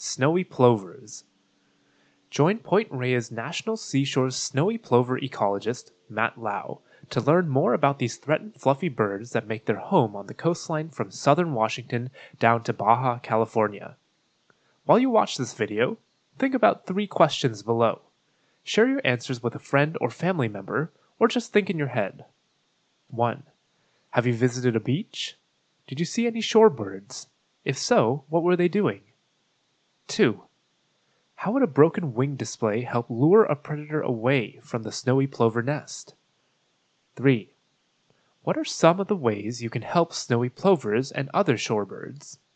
Snowy plovers. Join Point Reyes National Seashore's snowy plover ecologist, Matt Lau, to learn more about these threatened fluffy birds that make their home on the coastline from southern Washington down to Baja California. While you watch this video, think about 3 questions below. Share your answers with a friend or family member, or just think in your head. 1. Have you visited a beach? Did you see any shorebirds? If so, what were they doing? 2. How would a broken wing display help lure a predator away from the snowy plover nest? 3. What are some of the ways you can help snowy plovers and other shorebirds?